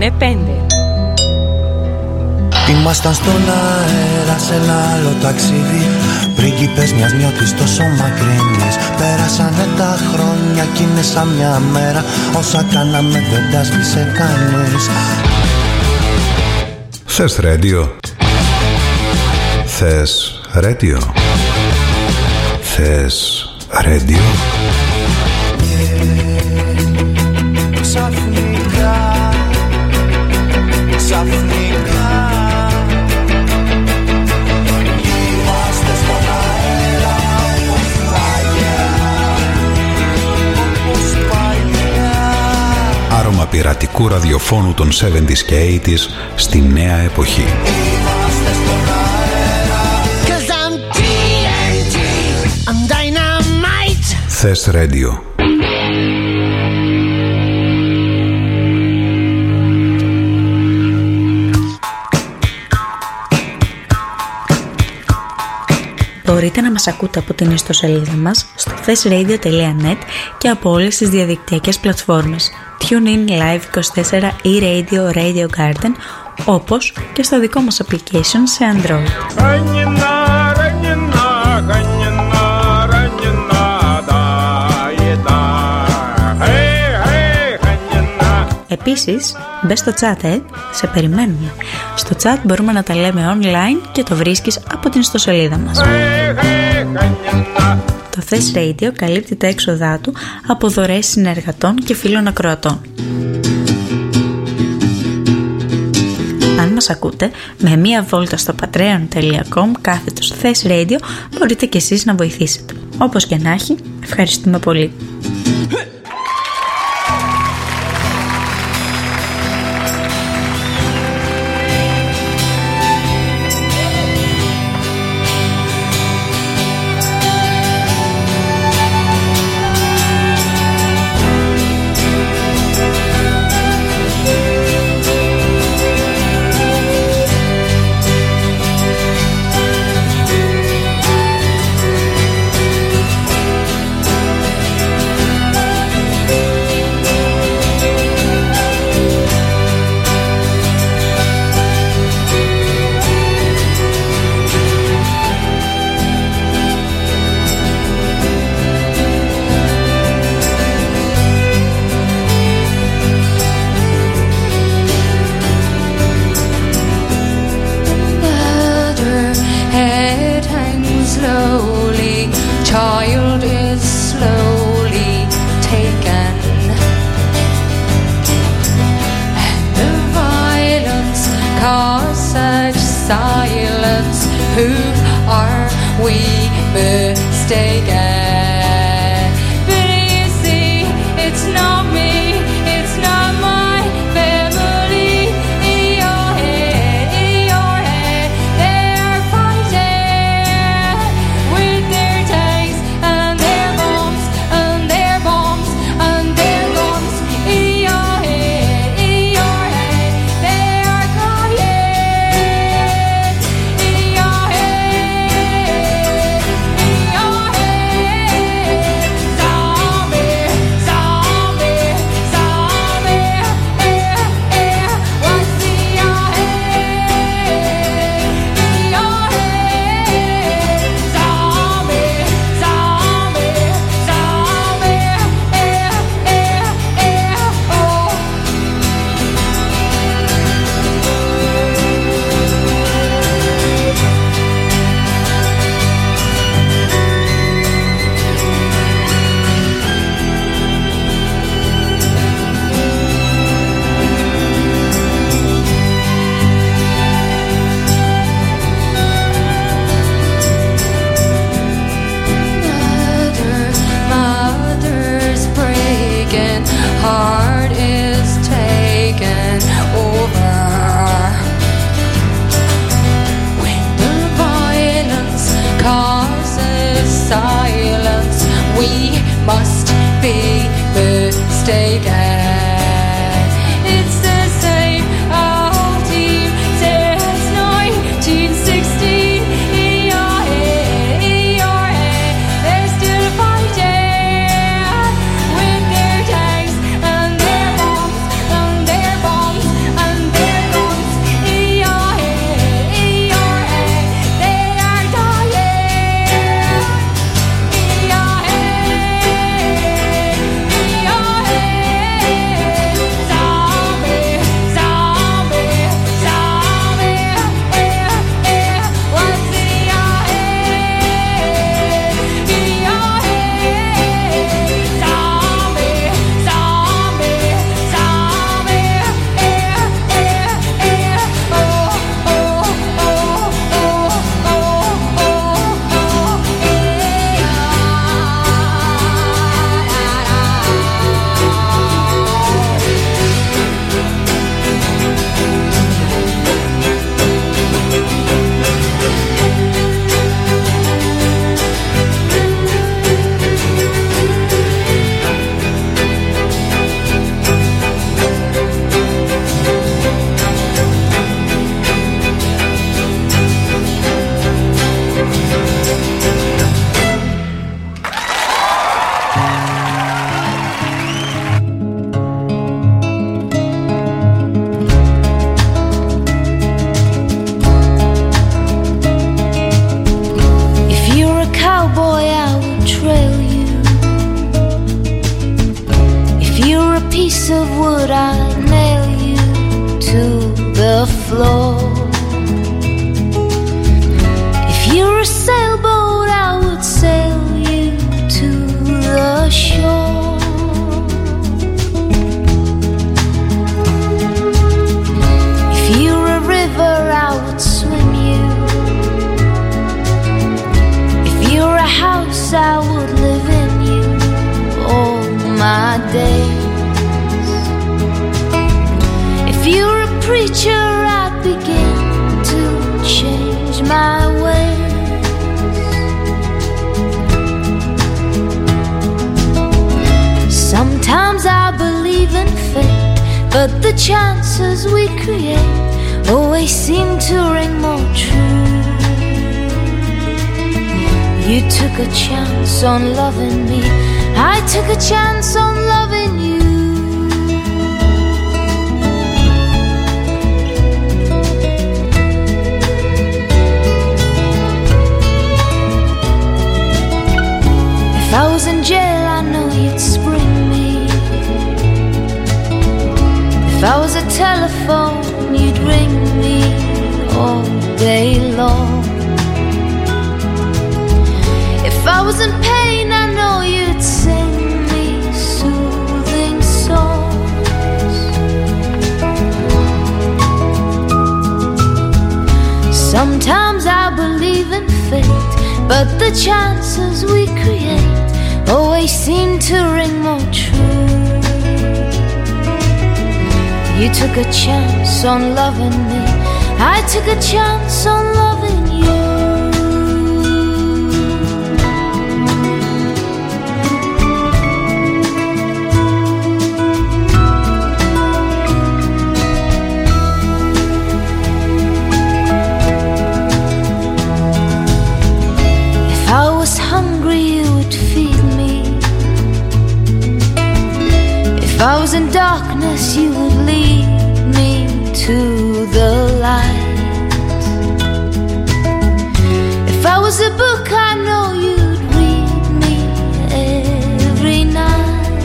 με 5. Ήμασταν στον αέρα σε ένα άλλο ταξίδι, πρίγκιπες μιας νιώτης τόσο μακρινής. Πέρασανε τα χρόνια κι είναι σαν μια μέρα, όσα κάναμε δεν τα σβήσε κανείς. Θες ρέντιο? Θες ρέντιο? Θες ρέντιο? Ξαφνικά, ξαφνικά είμαστε στον αέρα όπως παλιά, όπως παλιά. Άρωμα πειρατικού ραδιοφώνου των 70s και 80s στη νέα εποχή. Είμαστε στον αέρα. 'Cause I'm TNT, I'm dynamite. Θες ρέντιο? Μπορείτε να μας ακούτε από την ιστοσελίδα μας στο thesradio.net και από όλες τις διαδικτυακές πλατφόρμες TuneIn, Live24 ή Radio Garden, όπως και στο δικό μας application σε Android. Επίσης, μπες στο chat, σε περιμένουμε. Στο chat μπορούμε να τα λέμε online και το βρίσκεις από την ιστοσελίδα μας. Το Thess Radio καλύπτει τα έξοδά του από δωρεές συνεργατών και φίλων ακροατών. Αν μας ακούτε, με μία βόλτα στο patreon.com/Thess Radio μπορείτε κι εσείς να βοηθήσετε. Όπως και να έχει, ευχαριστούμε πολύ. Yeah. piece of wood, I'd nail you to the floor. If you're a sailboat, I would sail you to the shore. If you're a river, I would swim you. If you're a house, I would live in you all my days. If you're a preacher, I'd begin to change my ways. Sometimes I believe in fate, but the chances we create always seem to ring more true. You took a chance on loving me, I took a chance on loving you. If I was in jail, I know you'd spring me. If I was a telephone, you'd ring me all day long. If I was in pain, I know you'd sing me soothing songs. Sometimes I believe in fate, but the chances we create always seem to ring more true. You took a chance on loving me, I took a chance on loving you. If I was hungry, you would feed me. If I was in darkness, you would lead me to the light. If I was a book, I know you'd read me every night.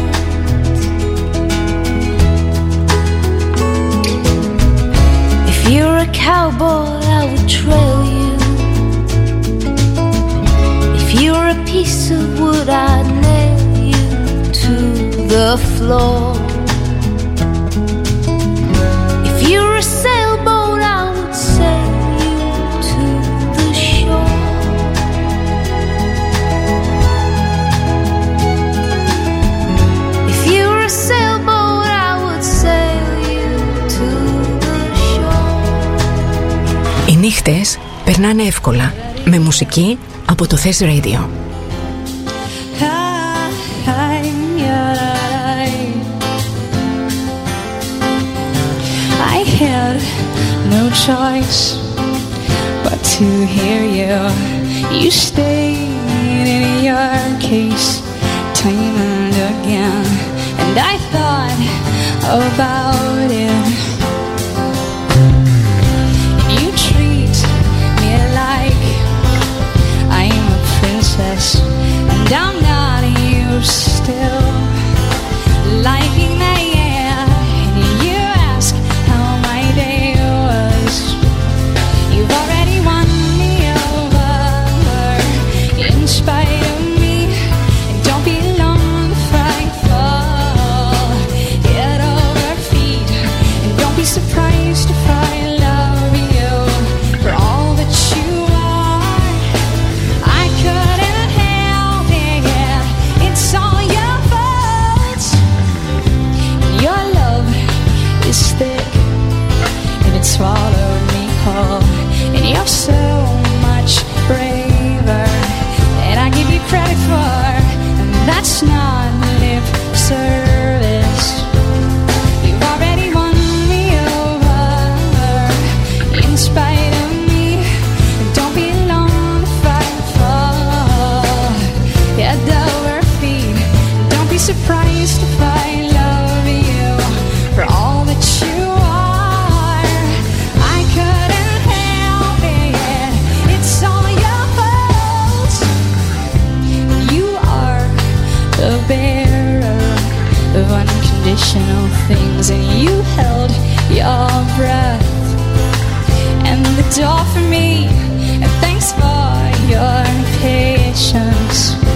If you're a cowboy, I would trail you. If you're a piece of wood, I'd nail you to the floor. If you're a sailboat, I would sail you to the shore. If you're a sailboat, I would sail you to the shore. Οι νύχτες περνάνε εύκολα με μουσική από το Thess Radio. I had no choice but to hear you. You stayed in your case time and again, and I thought about it. You treat me like I'm a princess, and I'm not used to liking my air. You ask how my day was. You've already won me over in spite of me. Don't be long, frightful. Get over feet, and don't be surprised if I love you for all that you are. I couldn't help it. It's all your fault. Your love is thick, and it swallowed me whole. And you're so much braver than I give you credit for, and that's not lip service. You've already won me over in spite of me. Don't be long, frightful. Head over feet. Don't be surprised if I love you for all that you are. I couldn't help it. It's all your fault. You are the bearer of unconditional things, and you held your breath. And the door for me, and thanks for your patience.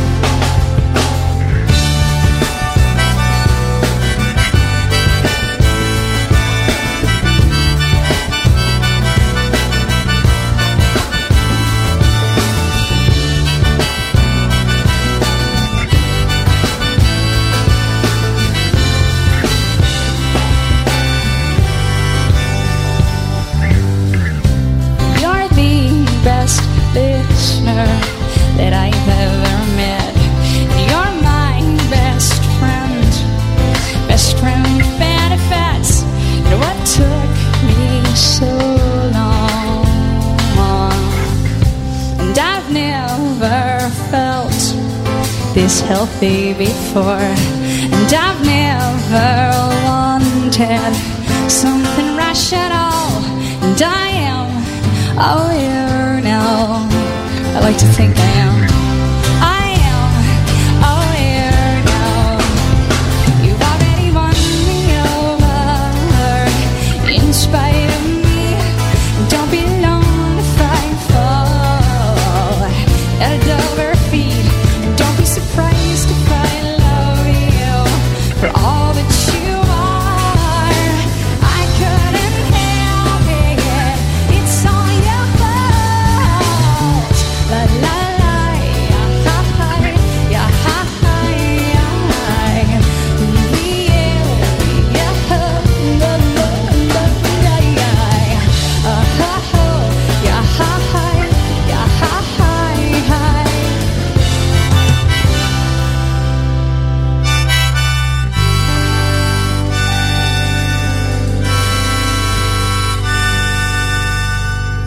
That I've ever met. You're my best friend with benefits. And what took me so long? And I've never felt this healthy before, and I've never wanted something rational. And I am a weirdo. I like to think I am.